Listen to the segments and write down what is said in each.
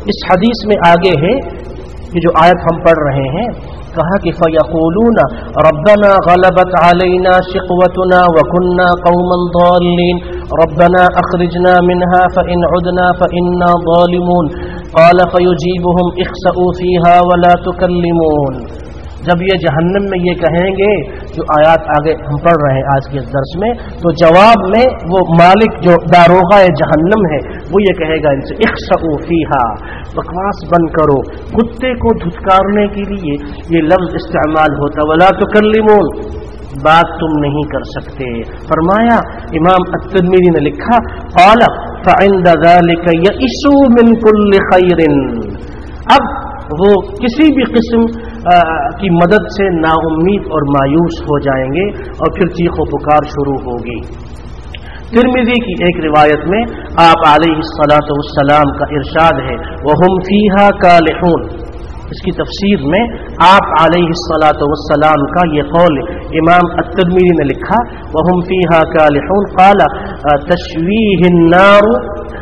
اس حدیث میں آگے ہے کہ جو آیت ہم پڑھ رہے ہیں، کہا کہ فَيَقُولُونَ رَبَّنَا غَلَبَتْ عَلَيْنَا شِقْوَتُنَا وَكُنَّا قَوْمًا ضَالِّينَ رَبَّنَا أَخْرِجْنَا مِنْهَا فَإِنْ عُدْنَا فَإِنَّا ظَالِمُونَ قَالَ فَيُجِيبُهُمْ اخْسَئُوا فِيهَا وَلَا تُكَلِّمُونَ۔ جب یہ جہنم میں یہ کہیں گے، جو آیات آگے ہم پڑھ رہے ہیں آج کے اس درس میں، تو جواب میں وہ مالک جو داروغہ جہنم ہے وہ یہ کہے گا ان سے اخسؤوا فیہا، بکواس بند کرو۔ کتے کو دھتکارنے کے لیے یہ لفظ استعمال ہوتا، ولا تکلمون، بات تم نہیں کر سکتے۔ فرمایا امام الترمذی نے لکھا قال فعند ذلك یئسوا من کل خیر، اب وہ کسی بھی قسم کی مدد سے نا امید اور مایوس ہو جائیں گے اور پھر چیخ و پکار شروع ہوگی۔ ترمذی کی ایک روایت میں آپ علیہ الصلاۃ والسلام کا ارشاد ہے وَهُمْ فِيهَا كَالِحُونَ، اس کی تفسیر میں آپ علیہ الصلاۃ والسلام کا یہ قول امام الترمذی نے لکھا وَهُمْ فِيهَا كَالِحُونَ قال تشویہ النار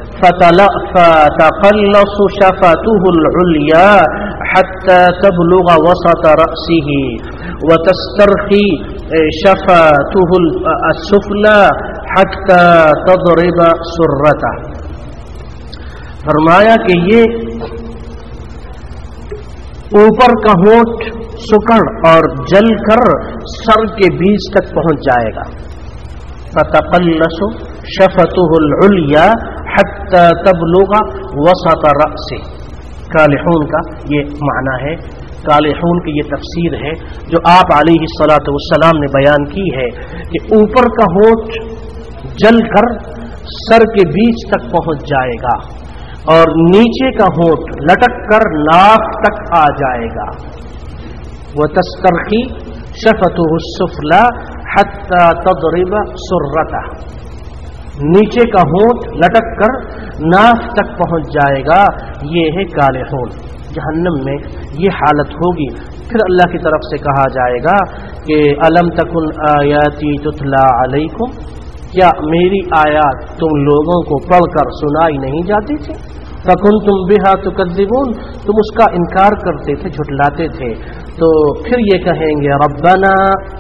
فتقلص شفته العليا حتى تبلغ وسط رأسه وتسترخي شفته السفلى حتى تضرب سرته۔ فرمایا کہ یہ اوپر کا ہونٹ سکڑ اور جل کر سر کے بیچ تک پہنچ جائے گا۔ فتقلص شفته العليا حتى تبلغ وسط رأسه، کالحون کا یہ معنی ہے، کالحون کی یہ تفسیر ہے جو آپ علیہ الصلاۃ والسلام نے بیان کی ہے کہ اوپر کا ہونٹ جل کر سر کے بیچ تک پہنچ جائے گا اور نیچے کا ہونٹ لٹک کر ناک تک آ جائے گا۔ وتسترخی شفته السفلی حتى تضرب سرته، نیچے کا ہونٹ لٹک کر ناف تک پہنچ جائے گا، یہ ہے کالحون۔ جہنم میں یہ حالت ہوگی۔ پھر اللہ کی طرف سے کہا جائے گا کہ الم تکن آیاتی تتلا علیکم، کیا میری آیات تم لوگوں کو پڑھ کر سنائی نہیں جاتی تھی؟ فکنتم بہا تکذبون، تم اس کا انکار کرتے تھے، جھٹلاتے تھے۔ تو پھر یہ کہیں گے ربنا،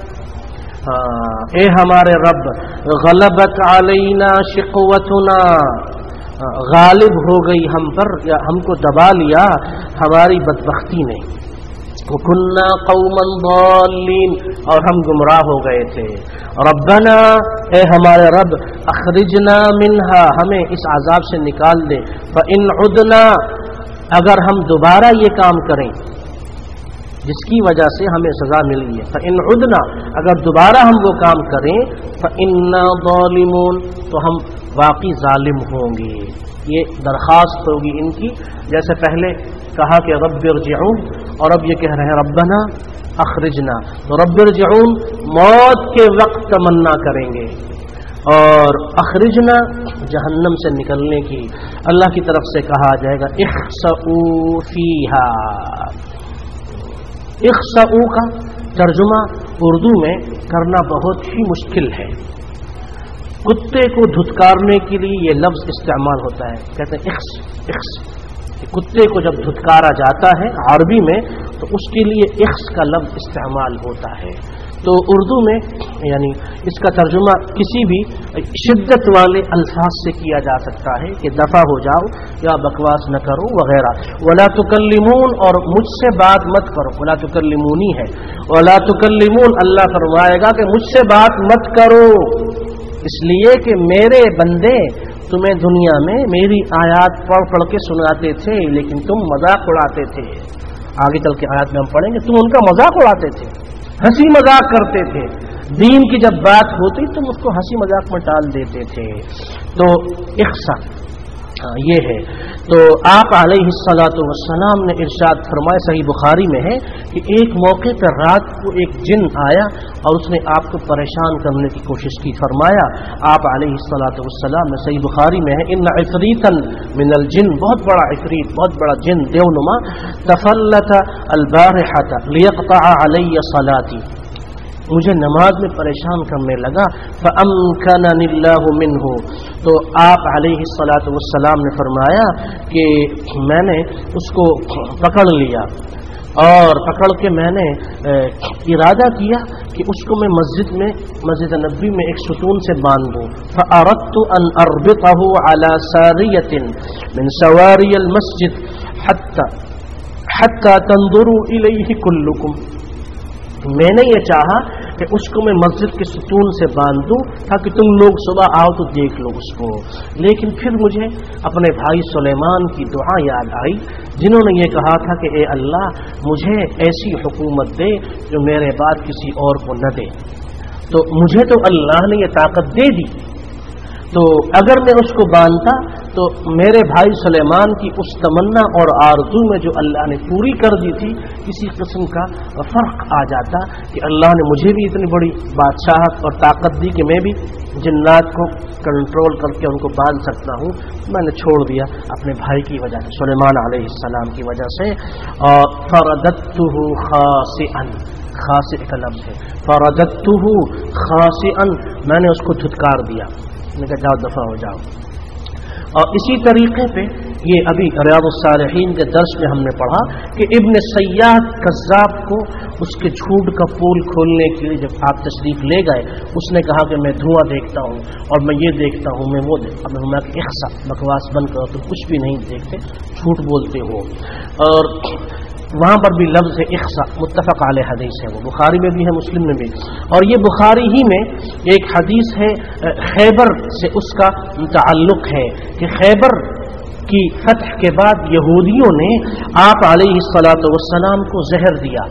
اے ہمارے رب، غلبت علینا شقوتنا، غالب ہو گئی ہم پر یا ہم کو دبا لیا ہماری بدبختی نے، وَكُنَّا قَوْمًا ضَالِّينَ، اور ہم گمراہ ہو گئے تھے۔ ربنا، اے ہمارے رب، اخرجنا منہا، ہمیں اس عذاب سے نکال دے، فَإِنْ عُدْنَا، اگر ہم دوبارہ یہ کام کریں جس کی وجہ سے ہمیں سزا ملی ہے، فَإِنْ عُدْنَا، اگر دوبارہ ہم وہ کام کریں، فَإِنَّا ظَالِمُونَ، تو ہم واقعی ظالم ہوں گے۔ یہ درخواست ہوگی ان کی، جیسے پہلے کہا کہ رب ارجعون، اور اب یہ کہہ رہے ہیں ربنا اخرجنا، تو رب ارجعون موت کے وقت تمنا کریں گے، اور اخرجنا جہنم سے نکلنے کی اللہ کی طرف سے کہا جائے گا اخسؤوا فیہا۔ اخسؤوا کا ترجمہ اردو میں کرنا بہت ہی مشکل ہے۔ کتے کو دھتکارنے کے لیے یہ لفظ استعمال ہوتا ہے، کہتے ہیں اخس اخس، کتے کو جب دھتکارا جاتا ہے عربی میں تو اس کے لیے اخس کا لفظ استعمال ہوتا ہے۔ تو اردو میں یعنی اس کا ترجمہ کسی بھی شدت والے الفاظ سے کیا جا سکتا ہے کہ دفع ہو جاؤ یا بکواس نہ کرو وغیرہ۔ ولا تکلمون، اور مجھ سے بات مت کرو، ولا تکلمونی ہے، ولا تکلمون، اللہ فرمائے گا کہ مجھ سے بات مت کرو، اس لیے کہ میرے بندے تمہیں دنیا میں میری آیات پڑھ پڑھ کے سناتے تھے لیکن تم مذاق اڑاتے تھے۔ آگے چل کے آیات میں ہم پڑھیں گے، تم ان کا مذاق اڑاتے تھے، ہنسی مذاق کرتے تھے، دین کی جب بات ہوتی تم اس کو ہنسی مذاق میں ٹال دیتے تھے۔ تو اخسا یہ ہے۔ تو آپ علیہ الصلاۃ والسلام نے ارشاد فرمایا، صحیح بخاری میں ہے کہ ایک موقع پر رات کو ایک جن آیا اور اس نے آپ کو پریشان کرنے کی کوشش کی۔ فرمایا آپ علیہ الصلاۃ والسلام نے، صحیح بخاری میں ہے، ان عفریتا من الجن، بہت بڑا عفریت، بہت بڑا جن دیونما، تفلت البارحة لیقطع علی صلاتی، مجھے نماز میں پریشان کرنے لگا. فَأَمْكَنَنِ اللَّهُ مِنْهُ، تو آپ علیہ الصلاۃ والسلام نے فرمایا کہ میں نے اس کو پکڑ لیا، اور پکڑ کے میں نے ارادہ کیا کہ اس کو میں مسجد نبوی میں ایک ستون سے باندھ دوں. فَأَرَدْتُ أَنْ أَرْبِطَهُ عَلَى سَارِيَةٍ مِنْ سَوَارِيَ الْمَسْجِدِ حَتَّى تَنْظُرُوا إِلَيْهِ كُلُّكُمْ. میں نے یہ چاہا کہ اس کو میں مسجد کے ستون سے باندھ دوں تاکہ تم لوگ صبح آؤ تو دیکھ لو اس کو. لیکن پھر مجھے اپنے بھائی سلیمان کی دعا یاد آئی جنہوں نے یہ کہا تھا کہ اے اللہ مجھے ایسی حکومت دے جو میرے بعد کسی اور کو نہ دے. تو مجھے تو اللہ نے یہ طاقت دے دی، تو اگر میں اس کو باندھتا تو میرے بھائی سلیمان کی اس تمنا اور آرزو میں جو اللہ نے پوری کر دی تھی کسی قسم کا فرق آ جاتا کہ اللہ نے مجھے بھی اتنی بڑی بادشاہت اور طاقت دی کہ میں بھی جنات کو کنٹرول کر کے ان کو باندھ سکتا ہوں. میں نے چھوڑ دیا اپنے بھائی کی وجہ سے، سلیمان علیہ السلام کی وجہ سے. اور فرددته خاسئا، خاسئ کا لفظ ہے، فرددته خاسئا، میں نے اس کو دھتکار دیا، میں نے کہا جاؤ دفع ہو جاؤ. اور اسی طریقے پہ یہ ابھی ریاض الصالحین کے درس میں ہم نے پڑھا کہ ابن سیاد کذاب کو اس کے جھوٹ کا پول کھولنے کے لیے جب آپ تشریف لے گئے، اس نے کہا کہ میں دھواں دیکھتا ہوں اور میں یہ دیکھتا ہوں، میں وہ دیکھتا ہوں. میں کہ اخسا، بکواس بند کرو، تم کچھ بھی نہیں دیکھتے، جھوٹ بولتے ہو. اور وہاں پر بھی لفظ ہے اخسا، متفق علیہ حدیث ہے، وہ بخاری میں بھی ہے مسلم میں بھی. اور یہ بخاری ہی میں ایک حدیث ہے خیبر سے اس کا تعلق ہے کہ خیبر کی فتح کے بعد یہودیوں نے آپ علیہ الصلاۃ والسلام کو زہر دیا.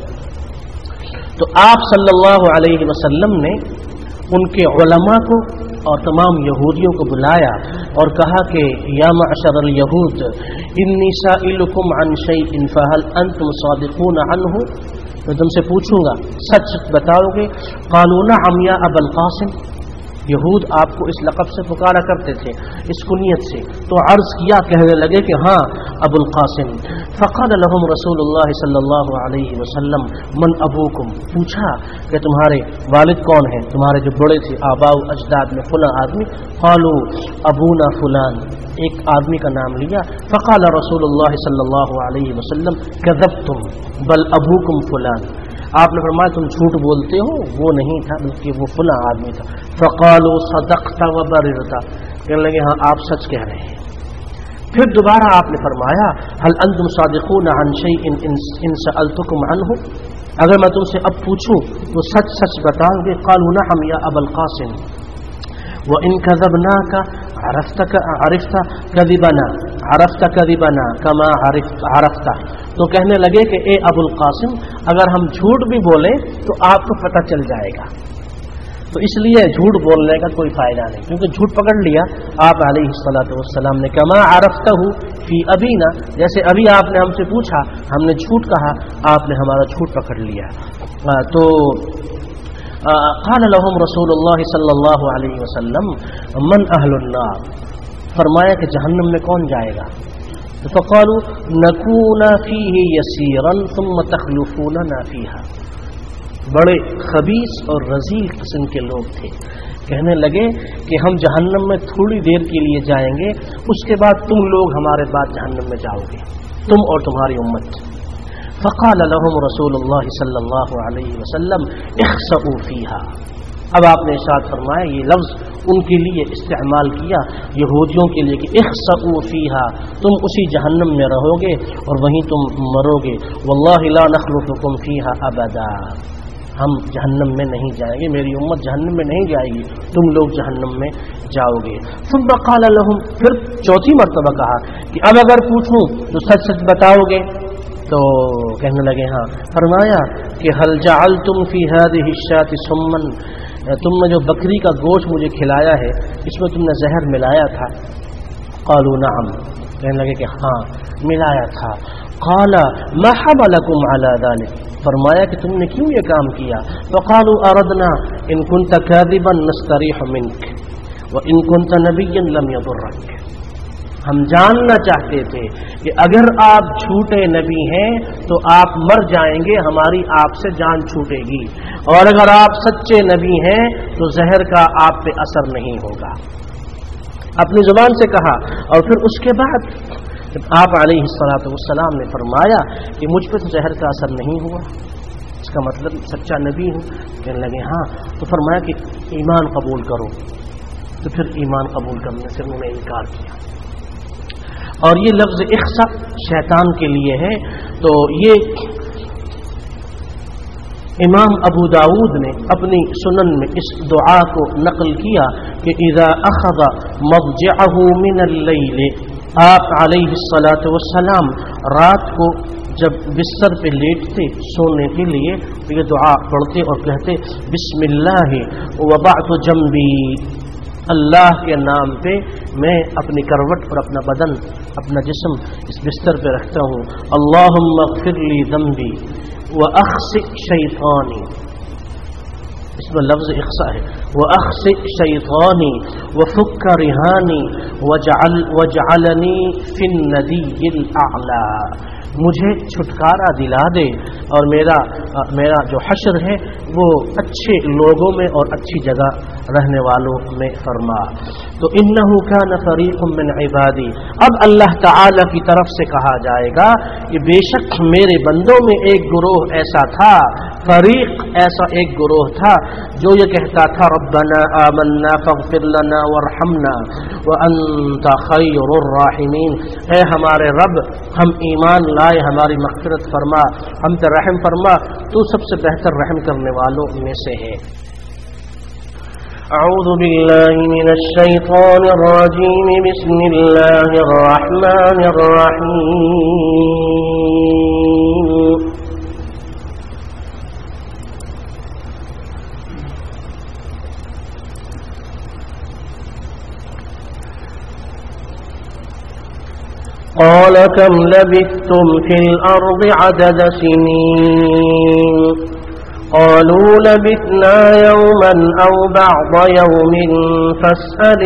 تو آپ صلی اللہ علیہ وسلم نے ان کے علماء کو اور تمام یہودیوں کو بلایا اور کہا کہ یا معشر الیہود انی سائلکم عن شیء فہل انتم صادقون عنہ، میں تم سے پوچھوں گا سچ بتاؤ گے؟ قالوا نعم یا ابا القاسم، یہود آپ کو اس لقب سے پکارا کرتے تھے، اس کنیت سے. تو عرض کیا، کہنے لگے کہ ہاں ابو القاسم. فقال لهم رسول اللہ صلی اللہ علیہ وسلم من ابوکم، پوچھا کہ تمہارے والد کون ہیں، تمہارے جو بڑے تھے آباء و اجداد میں فلاں آدمی. قالوا ابونا فلان، ایک آدمی کا نام لیا. فقال رسول اللہ صلی اللہ علیہ وسلم کذبتم بل ابوکم فلان، آپ نے فرمایا تم جھوٹ بولتے ہو، وہ نہیں تھا بلکہ وہ فلاں آدمی تھا. فقالوا صدقت وبررت، کہنے لگے ہاں آپ سچ کہہ رہے ہیں. پھر دوبارہ آپ نے فرمایا هل انتم صادقون عن شيء ان سألتكم عنه، اگر میں تم سے اب پوچھوں تو سچ سچ بتاؤ گے؟ قالوا نعم یا ابا القاسم وان كذبناك عرفت كذبنا عرفت كذبنا كما عرفت. تو کہنے لگے کہ اے ابو القاسم اگر ہم جھوٹ بھی بولیں تو آپ کو پتہ چل جائے گا. تو اس لیے جھوٹ بولنے کا کوئی فائدہ نہیں، کیونکہ جھوٹ پکڑ لیا آپ علیہ الصلاۃ والسلام نے. کما عرفتہ فی ابینا، جیسے ابھی آپ نے ہم سے پوچھا ہم نے جھوٹ کہا، آپ نے ہمارا جھوٹ پکڑ لیا. تو قال لهم رسول اللہ صلی اللہ علیہ وسلم من اہل النار، فرمایا کہ جہنم میں کون جائے گا؟ فقالوا نكون فيه يسيرا ثم تخلفوننا فيها، بڑے خبیث اور رذیل قسم کے لوگ تھے. کہنے لگے کہ ہم جہنم میں تھوڑی دیر کے لیے جائیں گے، اس کے بعد تم لوگ ہمارے بعد جہنم میں جاؤ گے، تم اور تمہاری امت. فقال لهم رسول اللہ صلی اللہ علیہ وسلم اخسئوا فيها. اب آپ نے ارشاد فرمایا، یہ لفظ ان کے لیے استعمال کیا یہودیوں کے لیے کہ اخسئوا فيها، تم اسی جہنم میں رہو گے اور وہیں تم مرو گے. واللہ لا نخلفكم فيها ابدا، ہم جہنم میں نہیں جائیں گے، میری امت جہنم میں نہیں جائے گی، تم لوگ جہنم میں جاؤ گے. ثم قال لهم، پھر چوتھی مرتبہ کہا کہ اب اگر پوچھوں تو سچ سچ بتاؤ گے؟ تو کہنے لگے ہاں. فرمایا کہ هل جعلتم في هذه الشاة سما، تم نے جو بکری کا گوشت مجھے کھلایا ہے اس میں تم نے زہر ملایا تھا؟ قالوا نعم، کہنے لگے کہ ہاں ملایا تھا. قال ما حملكم على ذلك، فرمایا کہ تم نے کیوں یہ کام کیا؟ فقالوا اردنا ان كنت كاذبا نستريح منك وان كنت نبيا لم يضرك. ہم جاننا چاہتے تھے کہ اگر آپ جھوٹے نبی ہیں تو آپ مر جائیں گے، ہماری آپ سے جان چھوٹے گی، اور اگر آپ سچے نبی ہیں تو زہر کا آپ پہ اثر نہیں ہوگا۔ اپنی زبان سے کہا، اور پھر اس کے بعد آپ علیہ الصلوۃ والسلام نے فرمایا کہ مجھ پہ تو زہر کا اثر نہیں ہوا، اس کا مطلب سچا نبی ہوں۔ کہنے لگے ہاں، تو فرمایا کہ ایمان قبول کرو، تو پھر ایمان قبول کرنے سے انہوں نے انکار کیا۔ اور یہ لفظ اخسا شیطان کے لیے ہے، تو یہ امام ابو داود نے اپنی سنن میں اس دعا کو نقل کیا کہ اذا اخذ مضجعه من اللیل، آپ علیہ الصلاۃ والسلام رات کو جب بستر پہ لیٹتے سونے کے لیے تو یہ دعا پڑھتے اور کہتے بسم اللہ وضعت جنبی، اللہ کے نام پہ میں اپنی کروٹ پر اپنا بدن، اپنا جسم اس بستر پہ رکھتا ہوں، اللہم اغفر لی ذنبی واخسئ شیطانی، اس میں لفظ اخسا ہے، واخسئ شیطانی وفک رہانی واجعلنی فی الندی الاعلی، مجھے چھٹکارا دلا دے اور میرا جو حشر ہے وہ اچھے لوگوں میں اور اچھی جگہ رہنے والوں میں فرما۔ تو انہ کان فریق من عبادی، اب اللہ تعالی کی طرف سے کہا جائے گا کہ بے شک میرے بندوں میں ایک گروہ ایسا تھا، فریق ایسا ایک گروہ تھا جو یہ کہتا تھا ربنا آمنا فاغفر لنا وارحمنا وانت خیر الراحمین، اے ہمارے رب ہم ایمان لائے، ہماری مغفرت فرما، ہم پہ رحم فرما، تو سب سے بہتر رحم کرنے والوں میں سے ہے۔ اعوذ باللہ من الشیطان الرجیم، بسم اللہ الرحمن الرحیم۔ قال كم لبثتم في الأرض عدد سنين قالوا لبثنا يوما أو بعض يوم فاسأل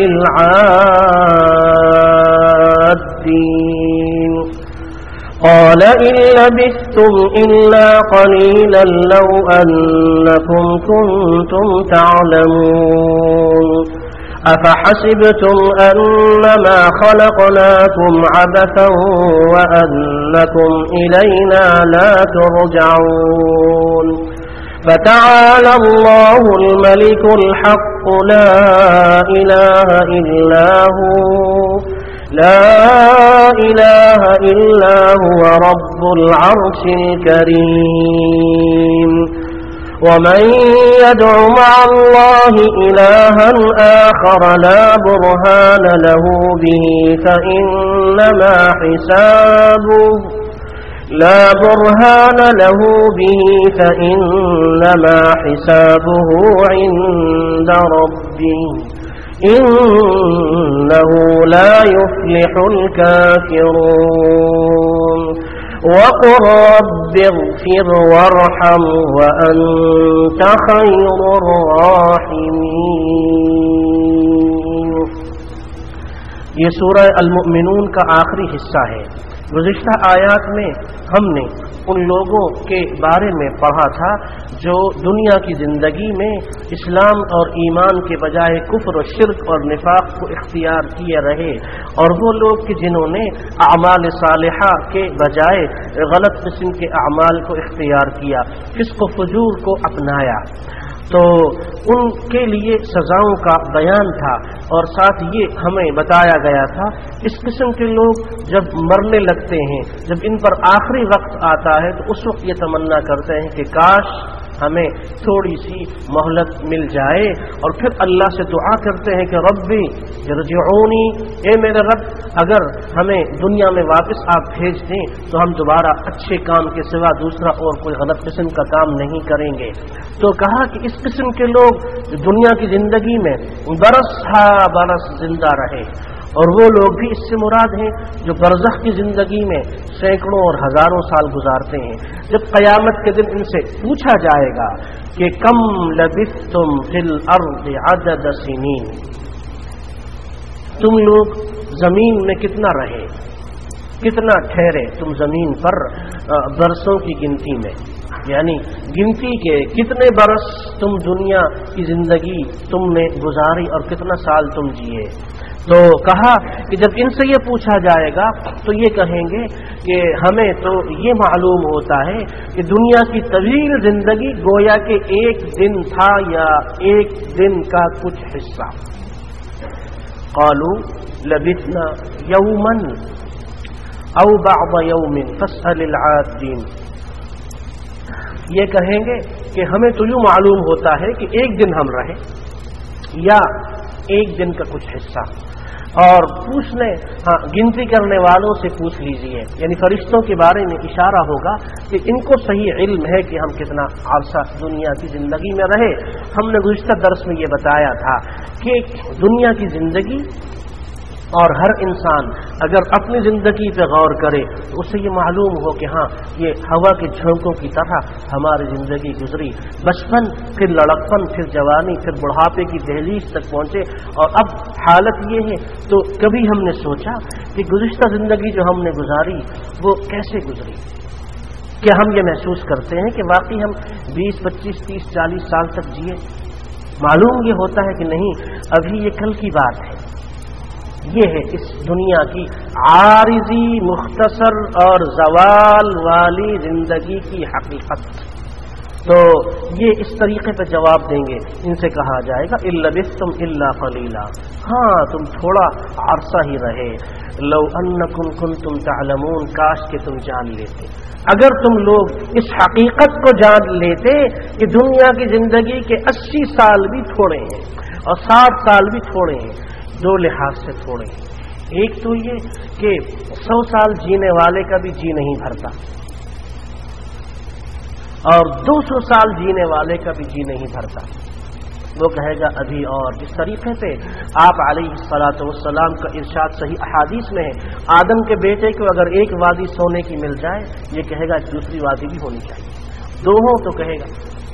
العادين قال إن لبثتم إلا قليلا لو أنكم كنتم تعلمون أفحسبتم أنما خلقناكم عبثا وأنكم إلينا لا ترجعون فتعالى الله الملك الحق لا إله إلا هو رب العرش الكريم ومن يدع مع الله إلها آخر لا برهان له به فإنما حسابه عند ربه إنه لا يفلح الكافرون وقل رب اغفر وارحم وأنت خير الراحمين۔ یہ سورہ المؤمنون کا آخری حصہ ہے۔ گزشتہ آیات میں ہم نے ان لوگوں کے بارے میں پڑھا تھا جو دنیا کی زندگی میں اسلام اور ایمان کے بجائے کفر و شرک اور نفاق کو اختیار کیے رہے، اور وہ لوگ کہ جنہوں نے اعمال صالحہ کے بجائے غلط قسم کے اعمال کو اختیار کیا، فسق و فجور کو اپنایا، تو ان کے لیے سزاؤں کا بیان تھا، اور ساتھ یہ ہمیں بتایا گیا تھا اس قسم کے لوگ جب مرنے لگتے ہیں، جب ان پر آخری وقت آتا ہے تو اس وقت یہ تمنا کرتے ہیں کہ کاش ہمیں تھوڑی سی مہلت مل جائے، اور پھر اللہ سے دعا کرتے ہیں کہ ربی ارجعونی، اے میرے رب اگر ہمیں دنیا میں واپس آپ بھیج دیں تو ہم دوبارہ اچھے کام کے سوا دوسرا اور کوئی غلط قسم کا کام نہیں کریں گے۔ تو کہا کہ اس قسم کے لوگ دنیا کی زندگی میں برس ہا برس زندہ رہے، اور وہ لوگ بھی اس سے مراد ہیں جو برزخ کی زندگی میں سینکڑوں اور ہزاروں سال گزارتے ہیں۔ جب قیامت کے دن ان سے پوچھا جائے گا کہ کم لبثتم فی الارض عدد سنین، تم لوگ زمین میں کتنا رہے، کتنا ٹھہرے تم زمین پر برسوں کی گنتی میں، یعنی گنتی کے کتنے برس تم دنیا کی زندگی تم نے گزاری اور کتنا سال تم جیے۔ تو کہا کہ جب ان سے یہ پوچھا جائے گا تو یہ کہیں گے کہ ہمیں تو یہ معلوم ہوتا ہے کہ دنیا کی طویل زندگی گویا کہ ایک دن تھا یا ایک دن کا کچھ حصہ۔ قالوا لبثنا یوما او بعض یوم فاسأل العادین، یہ کہیں گے کہ ہمیں تو یوں معلوم ہوتا ہے کہ ایک دن ہم رہے یا ایک دن کا کچھ حصہ، اور پوچھنے گنتی کرنے والوں سے پوچھ لیجئے، یعنی فرشتوں کے بارے میں اشارہ ہوگا کہ ان کو صحیح علم ہے کہ ہم کتنا عرصہ دنیا کی زندگی میں رہے۔ ہم نے گزشتہ درس میں یہ بتایا تھا کہ دنیا کی زندگی اور ہر انسان اگر اپنی زندگی پہ غور کرے تو اسے یہ معلوم ہو کہ ہاں یہ ہوا کے جھونکوں کی طرح ہماری زندگی گزری، بچپن پھر لڑکپن پھر جوانی پھر بڑھاپے کی دہلیز تک پہنچے، اور اب حالت یہ ہے تو کبھی ہم نے سوچا کہ گزشتہ زندگی جو ہم نے گزاری وہ کیسے گزری؟ کیا ہم یہ محسوس کرتے ہیں کہ واقعی ہم 20 25 30 40 سال تک جیے؟ معلوم یہ ہوتا ہے کہ نہیں، ابھی یہ کل کی بات ہے۔ یہ ہے اس دنیا کی عارضی مختصر اور زوال والی زندگی کی حقیقت۔ تو یہ اس طریقے پہ جواب دیں گے، ان سے کہا جائے گا اِن لبثتم الا قلیلا، ہاں تم تھوڑا عرصہ ہی رہے، لو انکم کنتم تعلمون، کاش کہ تم جان لیتے، اگر تم لوگ اس حقیقت کو جان لیتے کہ دنیا کی زندگی کے 80 سال بھی تھوڑے ہیں اور 60 سال بھی تھوڑے ہیں، دو لحاظ سے تھوڑے ہیں۔ ایک تو یہ کہ 100 سال جینے والے کا بھی جی نہیں بھرتا، اور 200 سال جینے والے کا بھی جی نہیں بھرتا، وہ کہے گا ابھی اور۔ جس طریقے سے آپ علیہ الصلوۃ والسلام کا ارشاد صحیح احادیث میں ہے، آدم کے بیٹے کو اگر ایک وادی سونے کی مل جائے، یہ کہے گا دوسری وادی بھی ہونی چاہیے، دو ہوں تو کہے گا۔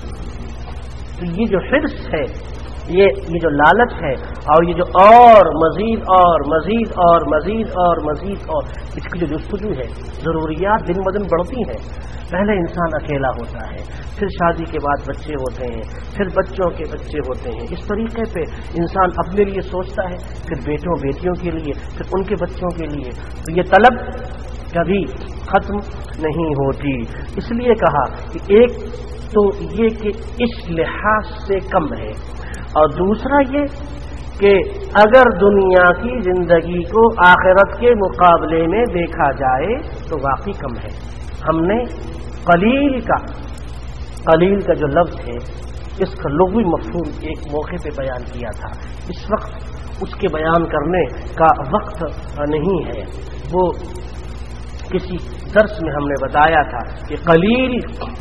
تو یہ جو حرص ہے، یہ جو لالچ ہے، اور یہ جو اور مزید اور مزید اور مزید اور مزید اور اس کی جو جستجو ہے، ضروریات دن بدن بڑھتی ہیں۔ پہلے انسان اکیلا ہوتا ہے، پھر شادی کے بعد بچے ہوتے ہیں، پھر بچوں کے بچے ہوتے ہیں، اس طریقے پہ انسان اپنے لیے سوچتا ہے، پھر بیٹوں بیٹیوں کے لیے، پھر ان کے بچوں کے لیے۔ تو یہ طلب کبھی ختم نہیں ہوتی۔ اس لیے کہا کہ ایک تو یہ کہ اس لحاظ سے کم ہے، اور دوسرا یہ کہ اگر دنیا کی زندگی کو آخرت کے مقابلے میں دیکھا جائے تو واقعی کم ہے۔ ہم نے قلیل کا جو لفظ ہے اس کا لغوی مفہوم ایک موقع پہ بیان کیا تھا، اس وقت اس کے بیان کرنے کا وقت نہیں ہے۔ وہ کسی درس میں ہم نے بتایا تھا کہ قلیل،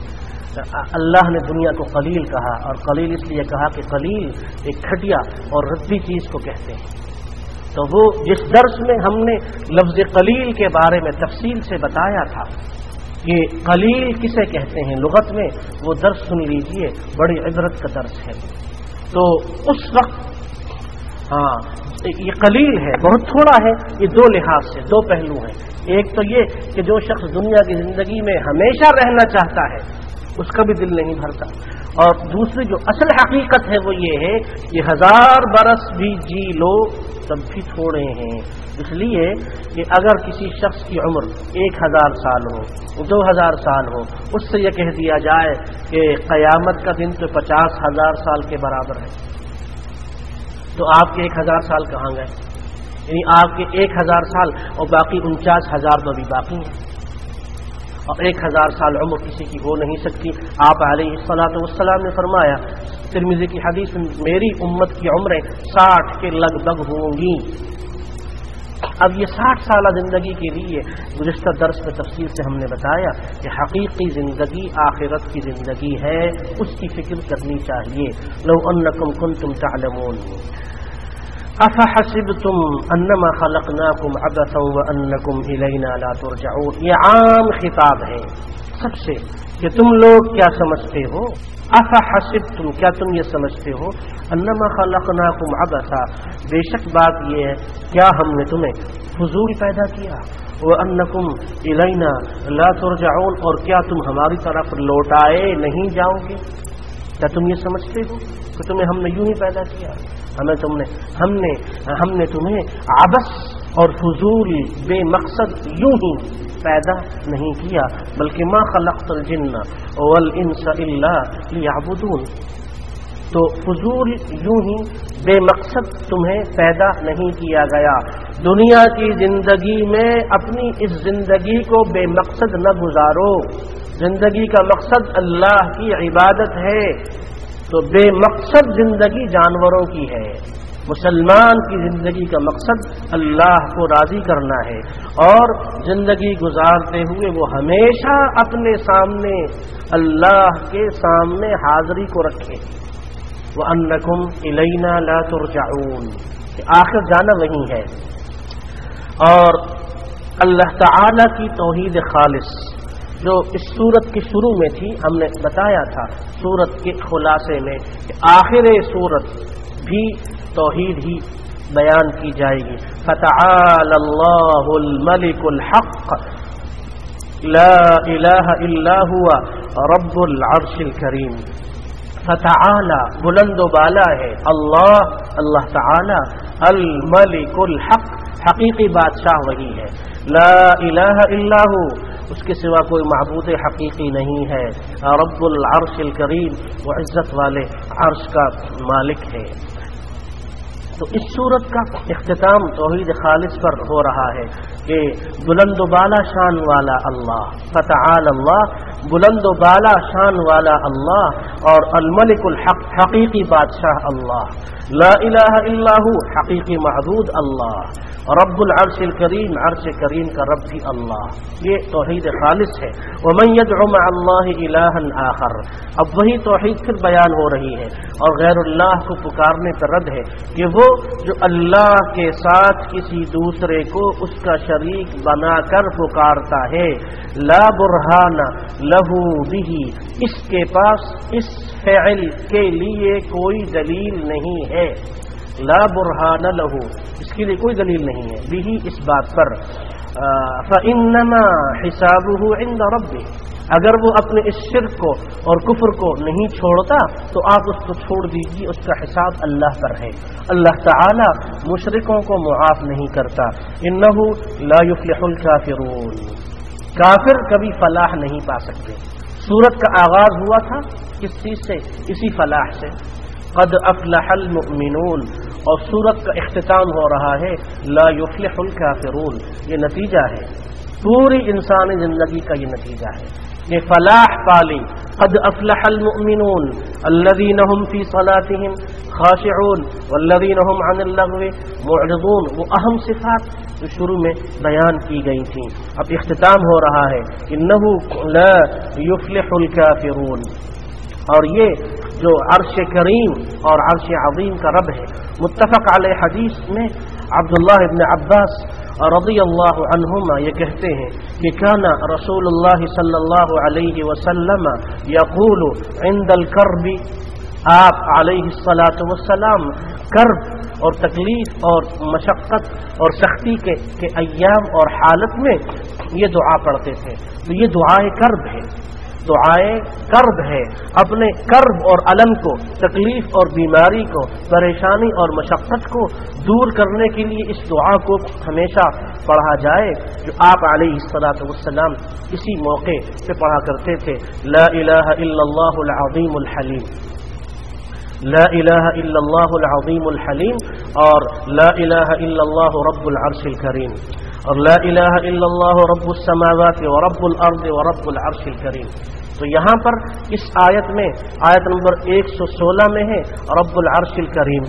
اللہ نے دنیا کو قلیل کہا، اور قلیل اس لیے کہا کہ قلیل ایک گھٹیا اور ردی چیز کو کہتے ہیں۔ تو وہ جس درس میں ہم نے لفظ قلیل کے بارے میں تفصیل سے بتایا تھا کہ قلیل کسے کہتے ہیں لغت میں، وہ درس سن لیجئے، بڑی عبرت کا درس ہے۔ تو اس وقت یہ قلیل ہے، بہت تھوڑا ہے، یہ دو لحاظ سے دو پہلو ہیں۔ ایک تو یہ کہ جو شخص دنیا کی زندگی میں ہمیشہ رہنا چاہتا ہے اس کا بھی دل نہیں بھرتا، اور دوسری جو اصل حقیقت ہے وہ یہ ہے کہ 1000 برس بھی جی لو تب بھی تھوڑے ہیں۔ اس لیے کہ اگر کسی شخص کی عمر 1000 سال ہو، 2000 سال ہو، اس سے یہ کہہ دیا جائے کہ قیامت کا دن تو 50,000 سال کے برابر ہے، تو آپ کے 1000 سال کہاں گئے؟ یعنی آپ کے 1000 سال اور باقی 49,000 تو ابھی باقی ہیں، اور 1000 سال عمر کسی کی ہو نہیں سکتی۔ آپ علیہ الصلوۃ والسلام نے فرمایا ترمذی کی حدیث میں، میری امت کی عمریں 60 کے لگ بھگ ہوں گی۔ اب یہ 60 سالہ زندگی کے لیے گزشتہ درس میں تفصیل سے ہم نے بتایا کہ حقیقی زندگی آخرت کی زندگی ہے، اس کی فکر کرنی چاہیے۔ لو انکم کنتم تعلمون افحسبتم انما خلقناکم عبثا وانکم الینا لا ترجعون، یہ عام خطاب ہے سب سے کہ تم لوگ کیا سمجھتے ہو، افحسبتم کیا تم یہ سمجھتے ہو، انما خلقناکم عبثا بے شک بات یہ ہے کیا ہم نے تمہیں فضول پیدا کیا، وانکم الینا لا ترجعون اور کیا تم ہماری طرف لوٹائے نہیں جاؤ گے، کیا تم یہ سمجھتے ہو کہ تمہیں ہم نے یوں ہی پیدا کیا، ہم نے تمہیں عبث اور فضول بے مقصد یوں ہی پیدا نہیں کیا، بلکہ ما خلقت الجن والانس الا لیعبدون، تو فضول یوں ہی بے مقصد تمہیں پیدا نہیں کیا گیا۔ دنیا کی زندگی میں اپنی اس زندگی کو بے مقصد نہ گزارو، زندگی کا مقصد اللہ کی عبادت ہے، تو بے مقصد زندگی جانوروں کی ہے، مسلمان کی زندگی کا مقصد اللہ کو راضی کرنا ہے، اور زندگی گزارتے ہوئے وہ ہمیشہ اپنے سامنے اللہ کے سامنے حاضری کو رکھے، وَأَنَّكُمْ إِلَيْنَا لَا تُرْجَعُونَ، کہ آخر جانا وہی ہے۔ اور اللہ تعالی کی توحید خالص جو اس سورت کی شروع میں تھی، ہم نے بتایا تھا سورت کے خلاصے میں کہ آخر سورت بھی توحید ہی بیان کی جائے گی۔ فتعال اللہ الملک الحق لا الہ الا هو رب العرش الکریم، فتعالی بلند و بالا ہے اللہ تعالی، الملک الحق حقیقی بادشاہ وہی ہے، لا الہ الا ہو اس کے سوا کوئی معبود حقیقی نہیں ہے، رب العرش الکریم وہ عزت والے عرش کا مالک ہے۔ تو اس صورت کا اختتام توحید خالص پر ہو رہا ہے کہ بلند و بالا شان والا اللہ، فتعال اللہ بلند و بالا شان والا اللہ، اور الملک الحق حقیقی بادشاہ اللہ، لا الہ الا ہو حقیقی معبود اللہ، رب العرش الکریم عرش کریم کا رب بھی اللہ، یہ توحید خالص ہے۔ ومن يدع مع اللہ الہا آخر، اب وہی توحید پھر بیان ہو رہی ہے، اور غیر اللہ کو پکارنے پر رد ہے کہ وہ جو اللہ کے ساتھ کسی دوسرے کو اس کا شریک بنا کر پکارتا ہے، لا برہان لہو بہ، اس کے پاس اس فعل کے لیے کوئی دلیل نہیں ہے، لا برہان لہو اس کے لیے کوئی دلیل نہیں ہے، بھی اس بات پر، فإنما حسابه عند ربه، اگر وہ اپنے اس شرک کو اور کفر کو نہیں چھوڑتا تو آپ اس کو چھوڑ دیجیے، اس کا حساب اللہ پر ہے، اللہ تعالی مشرکوں کو معاف نہیں کرتا، انہ لا یفلح الکافرون، کافر کبھی فلاح نہیں پا سکتے۔ سورت کا آغاز ہوا تھا کس چیز سے؟ اسی فلاح سے، قد افلح المؤمنون، اور سورت کا اختتام ہو رہا ہے لا یفلح الکافرون، یہ نتیجہ ہے پوری انسانی زندگی کا، یہ نتیجہ ہے کہ فلاح پالی، قد افلح المؤمنون الذین هم فی صلاتهم خاشعون والذین هم عن اللغو معرضون، وہ اہم صفات جو شروع میں بیان کی گئی تھیں، اب اختتام ہو رہا ہے انہ لا یفلح الکافرون۔ اور یہ جو عرش کریم اور عرش عظیم کا رب ہے، متفق علیہ حدیث میں عبداللہ ابن عباس رضی اللہ عنہما یہ کہتے ہیں کہ کان رسول اللہ صلی اللہ علیہ وسلم یقول عند الکرب، آپ علیہ الصلاۃ والسلام کرب اور تکلیف اور مشقت اور سختی کے ایام اور حالت میں یہ دعا پڑھتے تھے، تو یہ دعائے کرب ہے، دعائے کرب ہے، اپنے کرب اور الم کو، تکلیف اور بیماری کو، پریشانی اور مشقت کو دور کرنے کے لیے اس دعا کو ہمیشہ پڑھا جائے جو آپ علیہ الصلاۃ والسلام اسی موقع پہ پڑھا کرتے تھے، لا الہ الا اللہ العظیم الحلیم، لا الہ الا اللہ العظیم الحلیم، اور لا الہ الا اللہ رب العرش الکریم، اور لا الہ الا اللہ رب السماوات ورب الارض ورب العرش الکریم۔ تو یہاں پر اس آیت میں آیت نمبر 116 میں ہے رب العرش الکریم،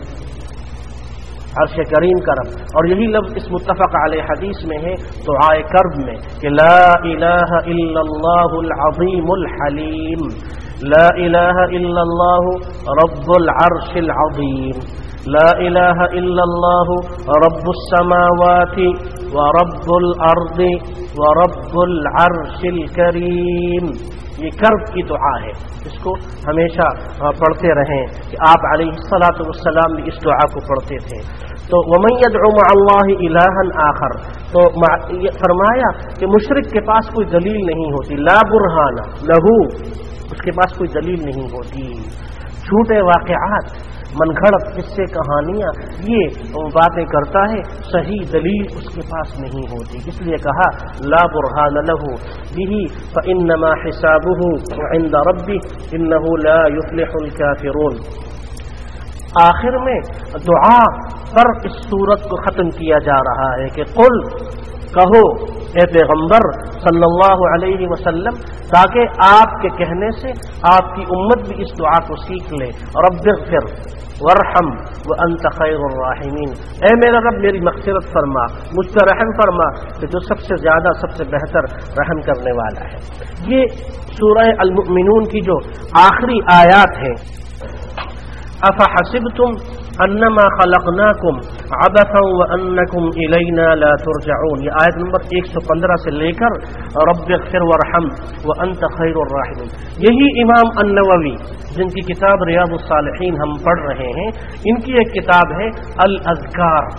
عرش کریم کا رب، اور یہی لفظ اس متفق علیہ حدیث میں ہے دعائے کرب میں کہ لا الہ الا اللہ العظیم الحلیم، لا الہ الا اللہ رب العرش العظیم۔ لا الہ الا اللہ رب السماوات ورب الارض ورب العرش الکریم. یہ کرب کی دعا ہے، اس کو ہمیشہ پڑھتے رہیں کہ آپ علیہ الصلاۃ والسلام بھی اس دعا کو پڑھتے تھے. تو ومن يدعو مع اللہ الہا آخر، تو فرمایا کہ مشرک کے پاس کوئی دلیل نہیں ہوتی، لا برہان لہو، اس کے پاس کوئی دلیل نہیں ہوتی. جھوٹے واقعات، من گھڑت قصے کہانیاں یہ باتیں کرتا ہے، صحیح دلیل اس کے پاس نہیں ہوتی. اس لیے کہا لا برہان لہ بہ فانما حسابہ عند ربہ انہ لا یفلح الکافرون. آخر میں دعا پر اس سورت کو ختم کیا جا رہا ہے کہ قل، کہو اے پیغمبر صلی اللہ علیہ وسلم، تاکہ آپ کے کہنے سے آپ کی امت بھی اس دعا کو سیکھ لے. رب اغفر وارحم وانت خیر الراحمین، اے میرا رب میری مغفرت فرما، مجھ پر رحم فرما کہ جو سب سے زیادہ سب سے بہتر رحم کرنے والا ہے. یہ سورہ المؤمنون کی جو آخری آیات ہیں. افحسبتم انما خلقناکم عبثا وانکم الینا لا ترجعون، یہ آیت نمبر 115 سے لے کر رب اغفر وارحم وانت خیر الراحمین. یہی امام النووی جن کی کتاب ریاض الصالحین ہم پڑھ رہے ہیں، ان کی ایک کتاب ہے الاذکار.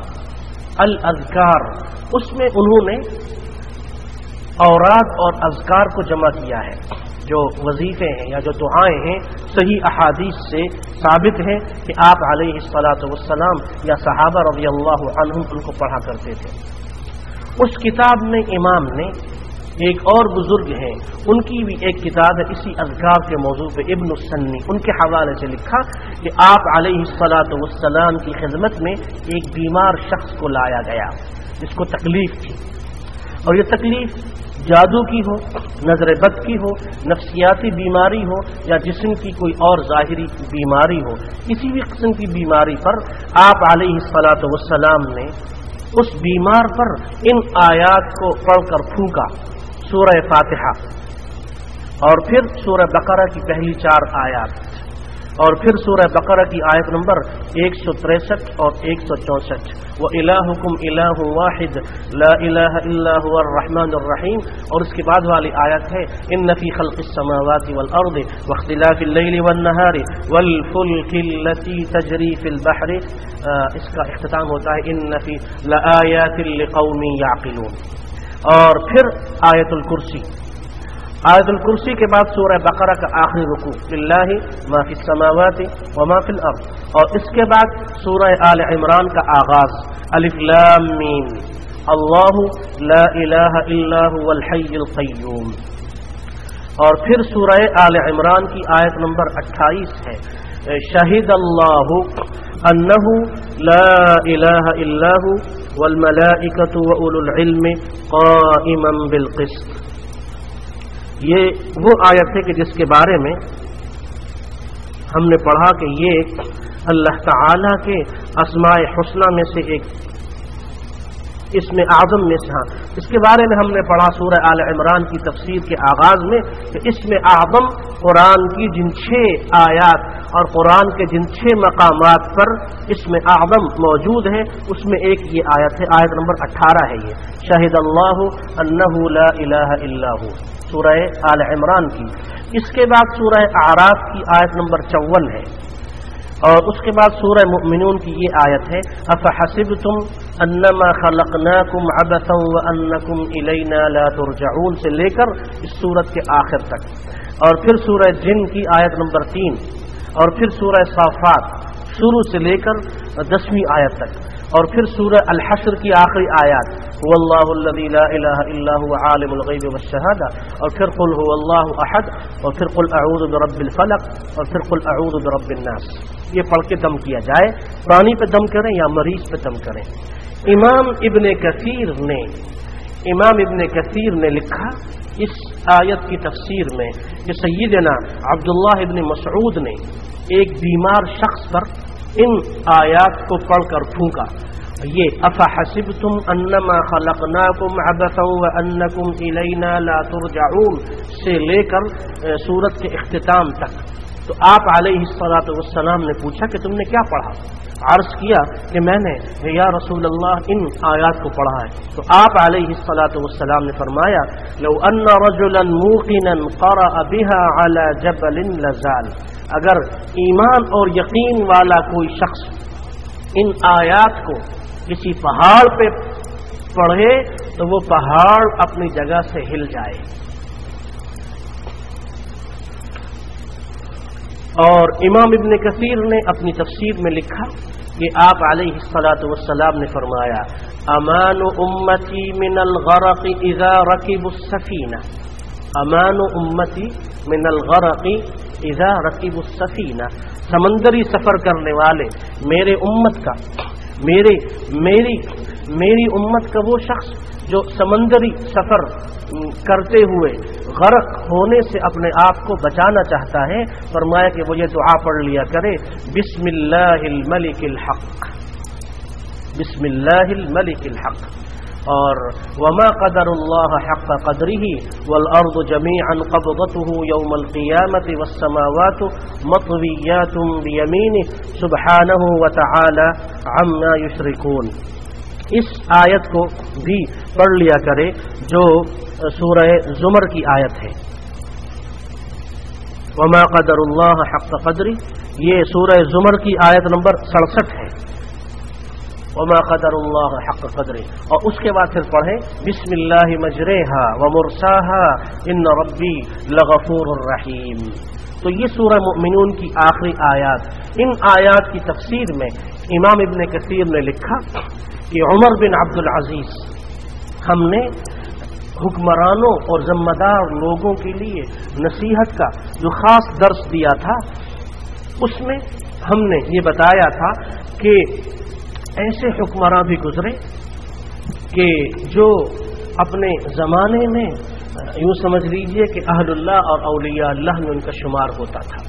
اس میں انہوں نے اوراد اور اذکار کو جمع کیا ہے. جو وظیفے ہیں یا جو دعائیں ہیں صحیح احادیث سے ثابت ہے کہ آپ علیہ الصلاۃ والسلام یا صحابہ رضی اللہ عنہم ان کو پڑھا کرتے تھے. اس کتاب میں امام نے ایک اور بزرگ ہیں، ان کی بھی ایک کتاب ہے اسی اذکار کے موضوع پہ، ابن السنی، ان کے حوالے سے لکھا کہ آپ علیہ الصلاۃ والسلام کی خدمت میں ایک بیمار شخص کو لایا گیا جس کو تکلیف تھی، اور یہ تکلیف جادو کی ہو، نظر بد کی ہو، نفسیاتی بیماری ہو یا جسم کی کوئی اور ظاہری بیماری ہو، کسی بھی قسم کی بیماری پر آپ علیہ الصلاۃ والسلام نے اس بیمار پر ان آیات کو پڑھ کر پھونکا، سورہ فاتحہ اور پھر سورہ بقرہ کی پہلی 4 آیات اور پھر سورہ بقرہ کی آیت نمبر 163 اور 164. وَإِلَٰهُكُمْ إِلَٰهٌ وَاحِدٌ لَا إِلَٰهَ إِلَّا هُوَ الرَّحْمَٰنُ الرَّحِيمُ. اور اس کے بعد والی آیت ہے إِنَّ فِي خَلْقِ السَّمَاوَاتِ وَالْأَرْضِ وَاخْتِلَافِ اللَّيْلِ وَالنَّهَارِ وَالْفُلْكِ الَّتِي تَجْرِي فِي الْبَحْرِ. اس کا اختتام ہوتا ہے إِنَّ فِي لَآيَاتٍ لِقَوْمٍ يَعْقِلُونَ. اور پھر آیت الکرسی. آیت الکرسی کے بعد سورہ بقرہ کا آخری رکوع للہ ما فی السماوات وما فی الارض، اور اس کے بعد سورہ آل عمران کا آغاز الف لام میم اللہ لا الہ الا هو الحی القیوم. اور پھر سورہ آل عمران کی آیت نمبر 28 ہے شہد اللہ انہ لا الہ الا هو والملائکۃ واولو العلم قائما بالقسط. یہ وہ آیت ہے کہ جس کے بارے میں ہم نے پڑھا کہ یہ اللہ تعالی کے اسماء حسنہ میں سے ایک اسم اعظم میں سے، اس کے بارے میں ہم نے پڑھا سورہ آل عمران کی تفسیر کے آغاز میں کہ اسم اعظم قرآن کی جن 6 آیات اور قرآن کے جن 6 مقامات پر اسم اعظم موجود ہے اس میں ایک یہ آیت ہے، آیت نمبر 18 ہے یہ شہد اللہ انہ لا الہ الا ہو، سورہ آل عمران کی. اس کے بعد سورہ اعراف کی آیت نمبر 54 ہے، اور اس کے بعد سورہ مؤمنون کی یہ آیت ہے افحسبتم انما خلقناکم عبثا وانکم الینا لا ترجعون سے لے کر اس سورت کے آخر تک. اور پھر سورہ جن کی آیت نمبر 3، اور پھر سورہ صافات شروع سے لے کر 10ویں آیت تک، اور پھر سورہ الحشر کی آخری آیات هو اللہ الذی لا الہ الا هو عالم الغیب والشہادہ، اور پھر قل هو اللہ احد، اور پھر قل اعوذ برب الفلق، اور پھر قل اعوذ برب الناس. یہ پڑھ کے دم کیا جائے، پانی پہ دم کریں یا مریض پہ دم کریں. امام ابن کثیر نے لکھا اس آیت کی تفسیر میں کہ سیدنا عبداللہ ابن مسعود نے ایک بیمار شخص پر ان آیات کو پڑھ کر پھونکا. یہ افحسبتم انما خلقناکم عبثا وانکم الینا لا ترجعون سے لے کر سورت کے اختتام تک تو آپ علیہ السلام نے پوچھا کہ تم نے کیا پڑھا؟ عرض کیا کہ میں نے یا رسول اللہ ان آیات کو پڑھا ہے. تو آپ علیہ السلام نے فرمایا لو ان رجلا موقنا قرأ بها على جبل لزال، اگر ایمان اور یقین والا کوئی شخص ان آیات کو کسی پہاڑ پہ پڑھے تو وہ پہاڑ اپنی جگہ سے ہل جائے. اور امام ابن کثیر نے اپنی تفسیر میں لکھا کہ آپ علیہ السلام نے فرمایا امان امتی من الغرق اذا رکبوا السفینہ، امان امتی من الغرق اذا رکبوا السفینہ، سمندری سفر کرنے والے میرے امت کا میری امت کا وہ شخص جو سمندری سفر کرتے ہوئے غرق ہونے سے اپنے آپ کو بچانا چاہتا ہے، فرمایا کہ وہ یہ دعا پڑھ لیا کرے بسم اللہ الملک الحق، بسم اللہ الملک الحق. اور وما قدر اللہ حق قدره والارض جميعا قبضته يوم القيامة والسماوات مطويات بيمينه سبحانه وتعالى عما يشركون. اس آیت کو بھی پڑھ لیا کرے جو سورہ زمر کی آیت ہے. وما قدر اللہ حق قدری، یہ سورہ زمر کی آیت نمبر 67 ہے. وما قدر اللہ حق قدری. اور اس کے بعد پھر پڑھیں بسم اللہ مجریہا ومرساہا ان ربی لغفور الرحیم. تو یہ سورہ مؤمنون کی آخری آیات. ان آیات کی تفسیر میں امام ابن کثیر نے لکھا کہ عمر بن عبد العزیز ہم نے حکمرانوں اور ذمہ دار لوگوں کے لیے نصیحت کا جو خاص درس دیا تھا، اس میں ہم نے یہ بتایا تھا کہ ایسے حکمراں بھی گزرے کہ جو اپنے زمانے میں یوں سمجھ لیجئے کہ اہل اللہ اور اولیاء اللہ میں ان کا شمار ہوتا تھا.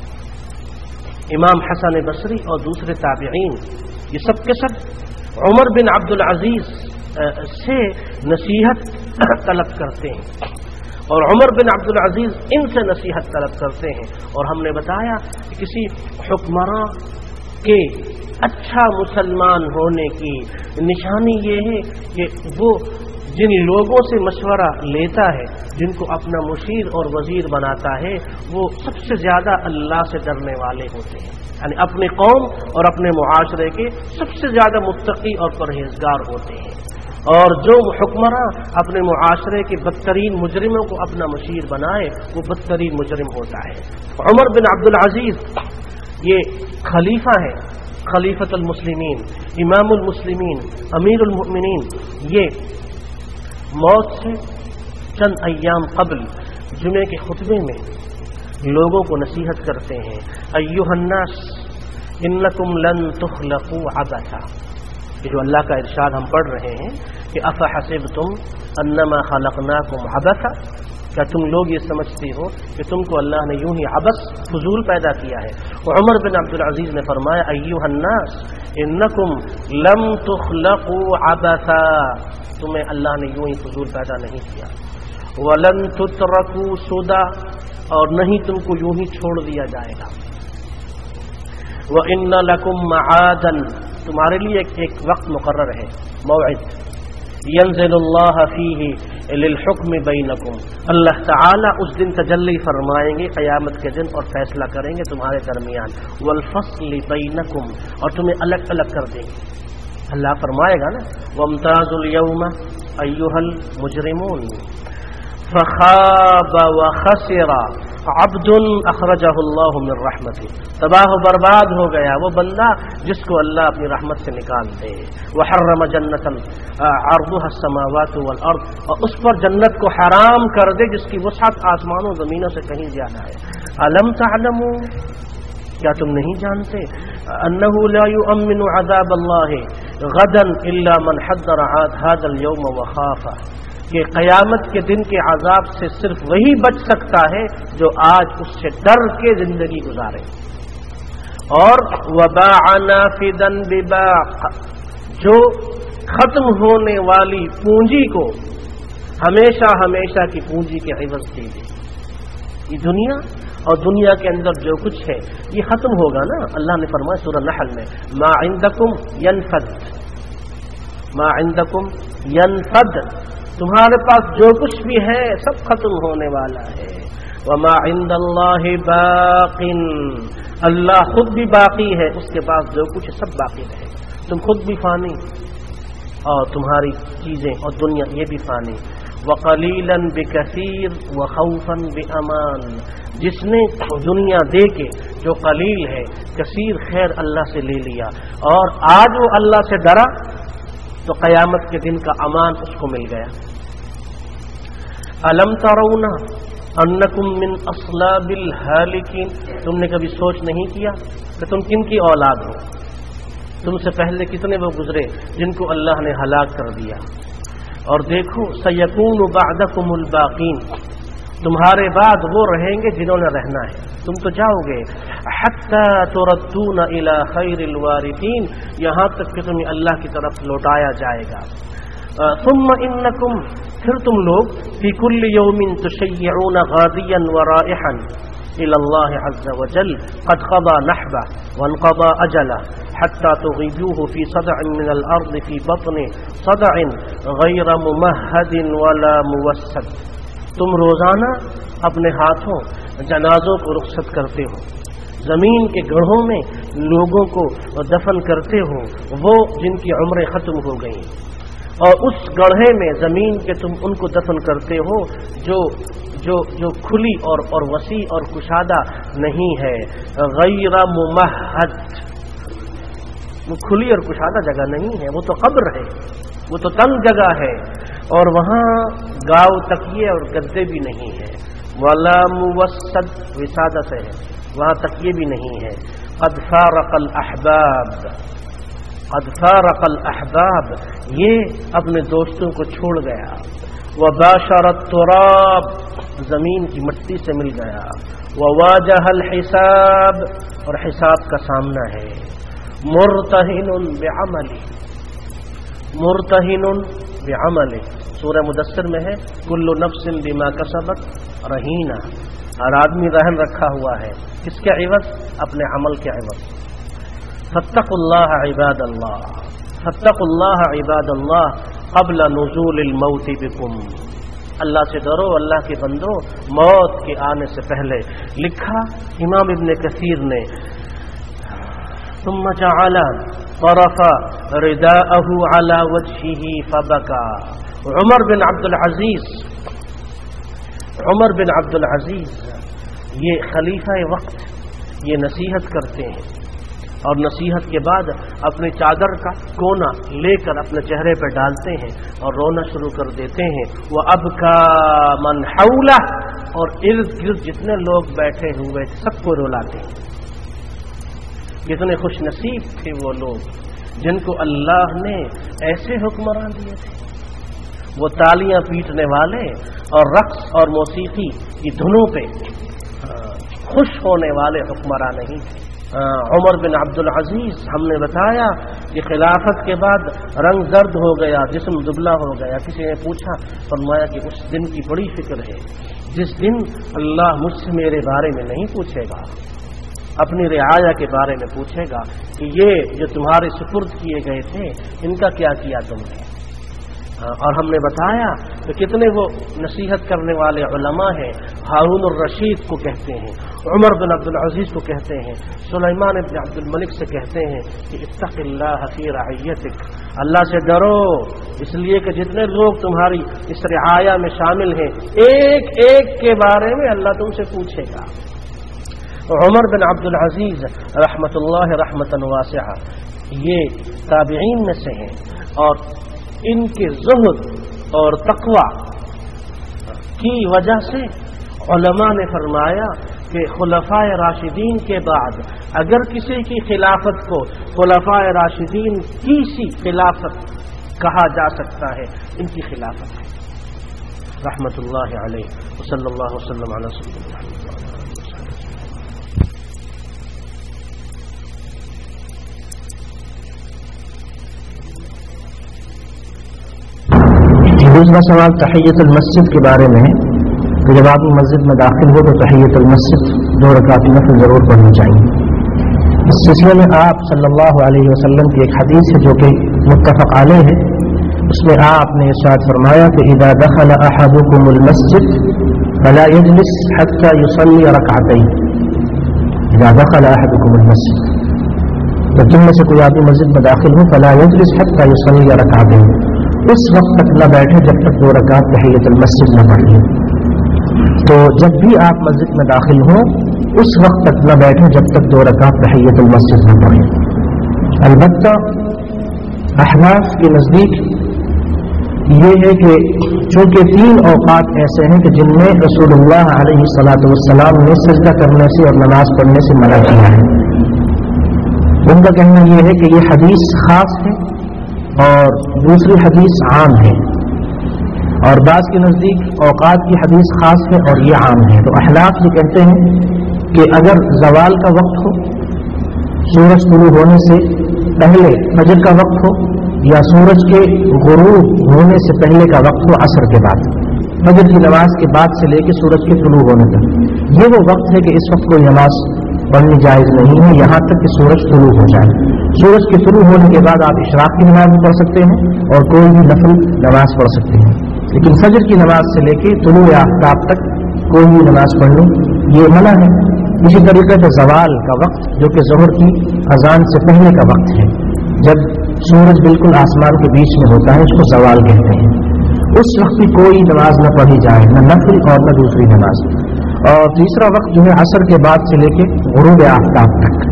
امام حسن بصری اور دوسرے تابعین یہ سب کے سب عمر بن عبد العزیز سے نصیحت طلب کرتے ہیں اور عمر بن عبد العزیز ان سے نصیحت طلب کرتے ہیں. اور ہم نے بتایا کہ کسی حکمراں کے اچھا مسلمان ہونے کی نشانی یہ ہے کہ وہ جن لوگوں سے مشورہ لیتا ہے، جن کو اپنا مشیر اور وزیر بناتا ہے، وہ سب سے زیادہ اللہ سے ڈرنے والے ہوتے ہیں، یعنی اپنے قوم اور اپنے معاشرے کے سب سے زیادہ متقی اور پرہیزگار ہوتے ہیں. اور جو حکمراں اپنے معاشرے کے بدترین مجرموں کو اپنا مشیر بنائے وہ بدترین مجرم ہوتا ہے. عمر بن عبد العزیز یہ خلیفہ ہے، خلیفۃ المسلمین، امام المسلمین، امیر المؤمنین. یہ موت سے چند ایام قبل جمعے کے خطبے میں لوگوں کو نصیحت کرتے ہیں ایھا الناس انکم لن تخلقوا عبثا. یہ جو اللہ کا ارشاد ہم پڑھ رہے ہیں کہ افحسبتم انما خلقناکم عبثا، کیا تم لوگ یہ سمجھتے ہو کہ تم کو اللہ نے یوں ہی عبث فضول پیدا کیا ہے؟ عمر بن عبد العزیز نے فرمایا ایھا الناس انکم لم تخلقوا عبثا، تمہیں اللہ نے یوں ہی فضول پیدا نہیں کیا. وَلَن تُتْرَكُوا سُدًى، اور نہیں تم کو یوں ہی چھوڑ دیا جائے گا. وَإِنَّ لَكُمْ مَعَادًا، تمہارے لیے ایک وقت مقرر ہے، موعد. يَنزِلُ اللَّهُ فِيهِ لِلْحُكْمِ بَيْنَكُمْ، اللہ تعالیٰ اس دن تجلی فرمائیں گے قیامت کے دن اور فیصلہ کریں گے تمہارے درمیان. وَالْفَصْلِ بَيْنَكُمْ، اور تمہیں الگ الگ کر دیں گے. اللہ فرمائے گا نا وَامْتَازُوا الْيَوْمَ أَيُّهَا الْمُجْرِمُونَ فَخَابَ وَخَسِرَ عَبْدٌ أَخْرَجَهُ اللَّهُ مِنْ رَحْمَتِهِ، تباہ و برباد ہو گیا وہ بندہ جس کو اللہ اپنی رحمت سے نکال دے. وَحَرَّمَ جَنَّةً عَرْضُهَا السَّمَاوَاتُ وَالْأَرْضُ، اور اس پر جنت کو حرام کر دے جس کی وسعت آسمانوں زمینوں سے کہیں زیادہ ہے. أَلَمْ تَعْلَمُوا، کیا تم نہیں جانتے انه لا يؤمن عذاب الله غدا الا من حضر هذا اليوم وخافه، کہ قیامت کے دن کے عذاب سے صرف وہی بچ سکتا ہے جو آج اس سے ڈر کے زندگی گزارے. اور وباع نافذا بباق، جو ختم ہونے والی پونجی کو ہمیشہ ہمیشہ کی پونجی کے عوض دے دے. یہ دنیا اور دنیا کے اندر جو کچھ ہے یہ ختم ہوگا نا. اللہ نے فرمایا سورہ نحل میں ما عندکم ینفد، ما عندکم ینفد، تمہارے پاس جو کچھ بھی ہے سب ختم ہونے والا ہے. وما عند اللہ باق، اللہ خود بھی باقی ہے، اس کے پاس جو کچھ ہے سب باقی رہے. تم خود بھی فانی اور تمہاری چیزیں اور دنیا یہ بھی فانی. وقلیلا بکثیر وخوفا بامان، جس نے دنیا دے کے جو قلیل ہے کثیر خیر اللہ سے لے لیا اور آج وہ اللہ سے ڈرا تو قیامت کے دن کا امان اس کو مل گیا. الم ترون انکم من اصلاب الہالکین، تم نے کبھی سوچ نہیں کیا کہ تم کن کی اولاد ہو؟ تم سے پہلے کتنے وہ گزرے جن کو اللہ نے ہلاک کر دیا. اور دیکھو سیکون بعدکم الباقین، تمہارے بعد وہ رہیں گے جنہوں نے رہنا ہے، تم تو جاؤ گے. حتی تردون الی خیر الوارثین، یہاں تک کہ تمہیں اللہ کی طرف لوٹایا جائے گا. ثم انکم، پھر تم لوگ فی کل یوم تشیعون غادیا ورائحا الی اللہ عز وجل قد قضى نحبه وانقضى اجله حتى تغيبوه في صدع من الارض في بطن صدع غیر ممہد ولا موسد. تم روزانہ اپنے ہاتھوں جنازوں کو رخصت کرتے ہو، زمین کے گڑھوں میں لوگوں کو دفن کرتے ہو، وہ جن کی عمریں ختم ہو گئیں، اور اس گڑھے میں زمین کے تم ان کو دفن کرتے ہو جو کھلی اور وسیع اور کشادہ نہیں ہے. غیر ممہد، وہ کھلی اور کشادہ جگہ نہیں ہے، وہ تو قبر ہے، وہ تو تنگ جگہ ہے، اور وہاں گاؤ تکیے اور گدے بھی نہیں ہے. ولا موسد، وسادہ سے ہے، وہاں تکیے بھی نہیں ہے. قد فارق الاحباب، قد فارق الاحباب، یہ اپنے دوستوں کو چھوڑ گیا. وباشر التراب، زمین کی مٹی سے مل گیا. وواجہ الحساب، اور حساب کا سامنا ہے. مرتہن بعمل، مرتہن بعمل، سورہ مدثر میں ہے کل نفس بما کسبت رہینہ، ہر آدمی رہن رکھا ہوا ہے، کس کے عوض؟ اپنے عمل کے عوض. فاتقوا اللہ عباد اللہ، فاتقوا اللہ عباد اللہ قبل نزول الموت بکم، اللہ سے ڈرو اللہ کے بندو موت کے آنے سے پہلے. لکھا امام ابن کثیر نے ثم جعل طرف رداءه على وجهه فبكى. عمر بن عبد العزیز یہ خلیفہ وقت، یہ نصیحت کرتے ہیں اور نصیحت کے بعد اپنی چادر کا کونا لے کر اپنے چہرے پہ ڈالتے ہیں اور رونا شروع کر دیتے ہیں. وَأَبْكَى مَنْ حَوْلَهُ، اور ارد گرد جتنے لوگ بیٹھے ہوئے سب کو رلاتے ہیں. کتنے خوش نصیب تھے وہ لوگ جن کو اللہ نے ایسے حکمران دیے تھے. وہ تالیاں پیٹنے والے اور رقص اور موسیقی کی دھنوں پہ خوش ہونے والے حکمران نہیں تھے. عمر بن عبد العزیز ہم نے بتایا کہ خلافت کے بعد رنگ زرد ہو گیا، جسم دبلا ہو گیا. کسی نے پوچھا، فرمایا کہ اس دن کی بڑی فکر ہے جس دن اللہ مجھ سے میرے بارے میں نہیں پوچھے گا، اپنی رعایا کے بارے میں پوچھے گا کہ یہ جو تمہارے سپرد کیے گئے تھے ان کا کیا کیا تم نے. اور ہم نے بتایا کہ کتنے وہ نصیحت کرنے والے علماء ہیں. ہارون الرشید کو کہتے ہیں، عمر بن عبد العزیز کو کہتے ہیں، سلیمان بن عبد الملک سے کہتے ہیں کہ اتق اللہ فی رعیتک، اللہ سے ڈرو اس لیے کہ جتنے لوگ تمہاری اس رعایا میں شامل ہیں ایک ایک کے بارے میں اللہ تم سے پوچھے گا. عمر بن عبد العزیز رحمۃ اللہ رحمۃ واسعہ یہ تابعین میں سے ہیں، اور ان کے زہد اور تقوی کی وجہ سے علماء نے فرمایا کہ خلفائے راشدین کے بعد اگر کسی کی خلافت کو خلفائے راشدین کی سی خلافت کہا جا سکتا ہے، ان کی خلافت ہے رحمۃ اللہ علیہ. صلی اللہ وسلم علی سیدنا محمد. دوسرا سوال تحیۃ المسجد کے بارے میں کہ جب آدمی مسجد میں داخل ہو تو تحیۃ المسجد 2 رکعت نفل ضرور پڑھنی چاہیے. اس سلسلے میں آپ صلی اللہ علیہ وسلم کی ایک حدیث ہے جو کہ متفق علیہ ہے. اس میں آپ نے ارشاد فرمایا کہ اذا دخل احدكم المسجد فلا يجلس حتى يصلي ركعتين. اذا دخل احدكم المسجد، تو تم میں سے کوئی آدمی مسجد میں داخل ہو فلا يجلس حتى يصلي ركعتين، اس وقت تک نہ بیٹھے جب تک 2 رکعت تحیۃ المسجد نہ پڑھ لیں. تو جب بھی آپ مسجد میں داخل ہوں اس وقت تک نہ بیٹھیں جب تک 2 رکعت تحیۃ المسجد نہ پڑھیں. البتہ احناف کے نزدیک یہ ہے کہ چونکہ 3 اوقات ایسے ہیں کہ جن میں رسول اللہ علیہ الصلاۃ والسلام نے سجدہ کرنے سے اور نماز پڑھنے سے منع کیا ہے. ان کا کہنا یہ ہے کہ یہ حدیث خاص ہے اور دوسری حدیث عام ہے، اور بعض کے نزدیک اوقات کی حدیث خاص ہے اور یہ عام ہے. تو احناف یہ کہتے ہیں کہ اگر زوال کا وقت ہو، سورج طلوع ہونے سے پہلے فجر کا وقت ہو، یا سورج کے غروب ہونے سے پہلے کا وقت ہو عصر کے بعد، فجر کی نماز کے بعد سے لے کے سورج کے طلوع ہونے تک، یہ وہ وقت ہے کہ اس وقت کوئی نماز پڑھنی جائز نہیں ہے یہاں تک کہ سورج طلوع ہو جائے. سورج کے طلوع ہونے کے بعد آپ اشراق کی نماز بھی پڑھ سکتے ہیں اور کوئی بھی نفل نماز پڑھ سکتے ہیں، لیکن فجر کی نماز سے لے کے طلوع آفتاب تک کوئی بھی نماز پڑھنی یہ منع ہے. اسی طریقے سے زوال کا وقت جو کہ ظہر کی اذان سے پہلے کا وقت ہے، جب سورج بالکل آسمان کے بیچ میں ہوتا ہے، اس کو زوال کہتے ہیں. اس وقت بھی کوئی نماز نہ پڑھی جائے، نہ نفل اور نہ دوسری نماز. اور تیسرا وقت جو ہے عصر کے بعد سے لے کے غروب آفتاب تک،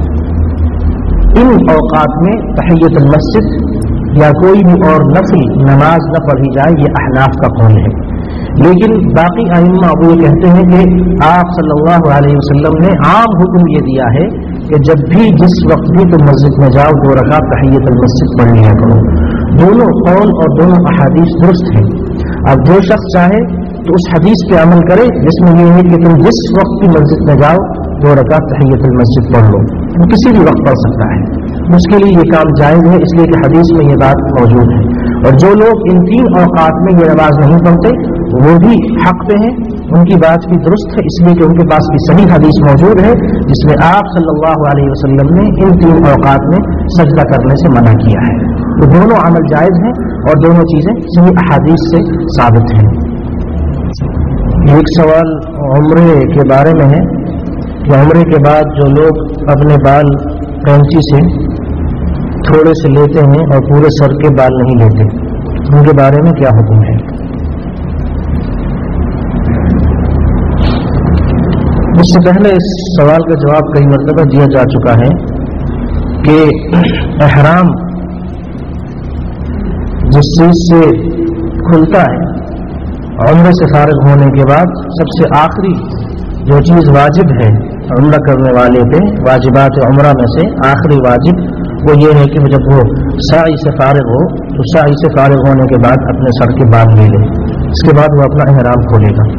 ان اوقات میں تحیۃ المسجد یا کوئی بھی اور نفل نماز نہ پڑھی جائے، یہ احناف کا قول ہے. لیکن باقی ائمہ وہ یہ کہتے ہیں کہ آپ صلی اللہ علیہ وسلم نے عام حکم یہ دیا ہے کہ جب بھی جس وقت بھی تم مسجد میں جاؤ 2 رکعت تحیۃ المسجد پڑھ لیا کرو. دونوں قول اور دونوں احادیث درست ہیں. اب جو شخص چاہے تو اس حدیث پہ عمل کرے جس میں یہ ہے کہ تم جس وقت بھی مسجد میں جاؤ 2 رکعت تحیۃ المسجد پڑھ لو. وہ کسی بھی وقت پڑھ سکتا ہے، اس کے لیے یہ کام جائز ہے، اس لیے کہ حدیث میں یہ بات موجود ہے. اور جو لوگ ان 3 اوقات میں یہ نماز نہیں پڑھتے وہ بھی حق پہ ہیں، ان کی بات بھی درست ہے، اس لیے کہ ان کے پاس بھی صحیح حدیث موجود ہے جس میں آپ صلی اللہ علیہ وسلم نے ان 3 اوقات میں سجدہ کرنے سے منع کیا ہے. تو دونوں عمل جائز ہیں اور دونوں چیزیں صحیح احادیث سے ثابت ہیں. ایک سوال عمرے کے بارے میں ہے کہ عمرے کے بعد جو لوگ اپنے بال کینچی سے تھوڑے سے لیتے ہیں اور پورے سر کے بال نہیں لیتے، ان کے بارے میں کیا حکم ہے؟ اس سے پہلے اس سوال کا جواب کئی مرتبہ دیا جا چکا ہے کہ احرام جس چیز سے کھلتا ہے عمرے سے فارغ ہونے کے بعد، سب سے آخری جو چیز واجب ہے عمرہ کرنے والے پہ، واجبات عمرہ میں سے آخری واجب وہ یہ ہے کہ جب وہ سعی سے فارغ ہو تو سعی سے فارغ ہونے کے بعد اپنے سر کے بال لے لے، اس کے بعد وہ اپنا احرام کھولے گا.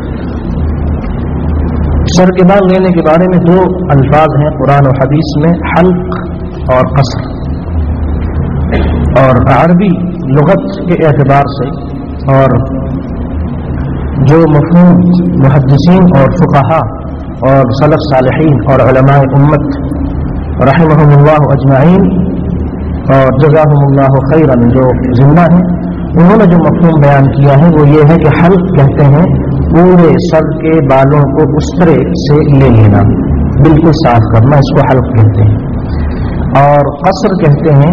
سر کے بال لینے کے بارے میں 2 الفاظ ہیں قرآن و حدیث میں، حلق اور قصر. اور عربی لغت کے اعتبار سے اور جو مفہوم محدثین اور فقہا اور سلف صالحین اور علماء امت رحمہم اللہ اجمعین اور جزاہم اللہ خیرا جو زندہ ہیں، انہوں نے جو مفہوم بیان کیا ہے وہ یہ ہے کہ حلق کہتے ہیں پورے سر کے بالوں کو استرے سے لے لینا، بالکل صاف کرنا، اس کو حلق کہتے ہیں. اور قصر کہتے ہیں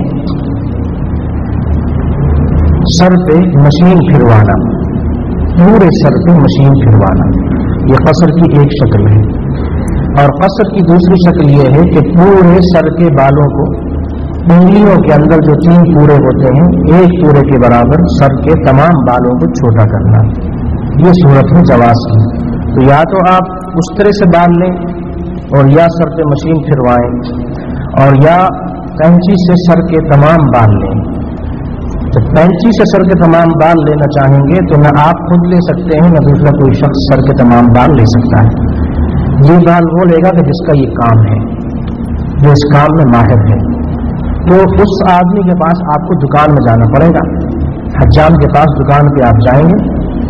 سر پہ مشین پھروانا، پورے سر پہ مشین پھروانا، یہ قصر کی ایک شکل ہے. اور قصر کی دوسری شکل یہ ہے کہ پورے سر کے بالوں کو انگلیوں کے اندر جو 3 پورے ہوتے ہیں ایک پورے کے برابر سر کے تمام بالوں کو چھوٹا کرنا، یہ صورت ہے جواز کی. تو یا تو آپ اس طرح سے بال لیں اور یا سر پہ مشین پھروائیں، اور یا کینچی سے سر کے تمام بال لیں. جب کینچی سے سر کے تمام بال لینا چاہیں گے تو نہ آپ خود لے سکتے ہیں نہ دوسرا کوئی شخص سر کے تمام بال لے سکتا ہے. یہ بال وہ لے گا کہ جس کا یہ کام ہے، جو اس کام میں ماہر ہے. تو اس آدمی کے پاس آپ کو دکان میں جانا پڑے گا، حجام کے پاس دکان پہ آپ جائیں گے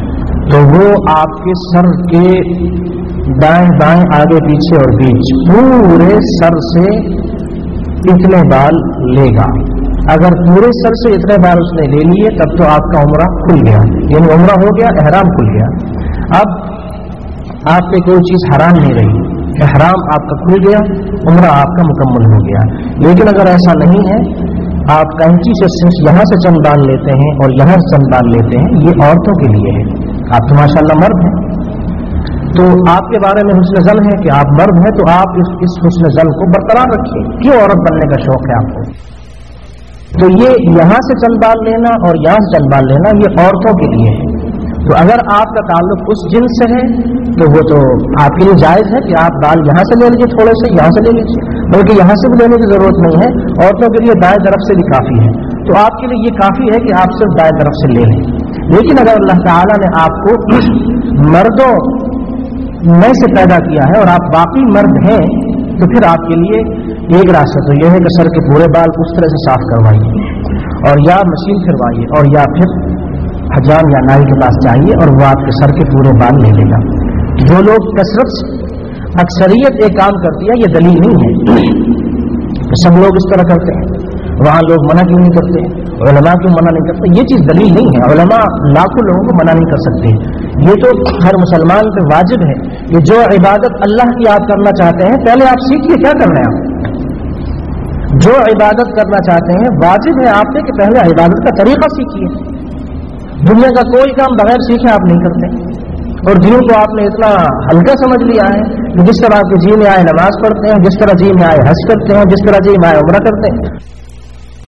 تو وہ آپ کے سر کے دائیں بائیں آگے پیچھے اور بیچ پورے سر سے اتنے بال لے گا. اگر پورے سر سے اتنے بال اس نے لے لیے تب تو آپ کا عمرہ کھل گیا، یعنی عمرہ ہو گیا، احرام کھل گیا. اب آپ پہ کوئی چیز حرام نہیں رہی، احرام آپ کا کھل گیا، عمرہ آپ کا مکمل ہو گیا. لیکن اگر ایسا نہیں ہے، آپ کینچی سے صرف یہاں سے چند بال لیتے ہیں اور یہاں سے چند بال لیتے ہیں، یہ عورتوں کے لیے ہے. آپ تو ماشاءاللہ مرد ہیں، تو آپ کے بارے میں حسن ظن ہے کہ آپ مرد ہیں، تو آپ اس حسن ظن کو برقرار رکھیے. کیوں عورت بننے کا شوق ہے آپ کو؟ تو یہ یہاں سے چند بال لینا اور یہاں سے چند بال لینا یہ عورتوں کے لیے ہے. تو اگر آپ کا تعلق اس جنس سے ہے تو وہ تو آپ کے لیے جائز ہے کہ آپ بال یہاں سے لے لیجیے، تھوڑے سے یہاں سے لے لیجیے، بلکہ یہاں سے بھی لینے کی ضرورت نہیں ہے. عورتوں کے لیے دائیں طرف سے بھی کافی ہے، تو آپ کے لیے یہ کافی ہے کہ آپ صرف دائیں طرف سے لے لیں. لیکن اگر اللہ تعالیٰ نے آپ کو مردوں میں سے پیدا کیا ہے اور آپ باقی مرد ہیں، تو پھر آپ کے لیے ایک راستہ تو یہ ہے کہ سر کے پورے بال اس طرح سے صاف کروائیے اور یا مشین پھروائیے، اور یا پھر حجام یا نائی کے پاس جائیے اور وہ آپ کے سر کے پورے بال لے لے گا. جو لوگ کثرت اکثریت ایک کام کرتی ہے، یہ دلیل نہیں ہے کہ سب لوگ اس طرح کرتے ہیں. وہاں لوگ منع کیوں نہیں کرتے؟ علماء کیوں منع نہیں کرتے؟ یہ چیز دلیل نہیں ہے. علماء لاکھوں لوگوں کو منع نہیں کر سکتے. یہ تو ہر مسلمان پہ واجب ہے کہ جو عبادت اللہ کی آپ کرنا چاہتے ہیں، پہلے آپ سیکھیے کیا کرنا ہے. آپ جو عبادت کرنا چاہتے ہیں، واجب ہے آپ پہ کہ پہلے عبادت کا طریقہ سیکھیے. دنیا کا کوئی کام بغیر سیکھے آپ نہیں کرتے، اور دنوں کو آپ نے اتنا ہلکا سمجھ لیا ہے کہ جس طرح آپ کے جی میں آئے نماز پڑھتے ہیں، جس طرح جی میں آئے حج کرتے ہیں، جس طرح جی میں آئے عمرہ کرتے ہیں.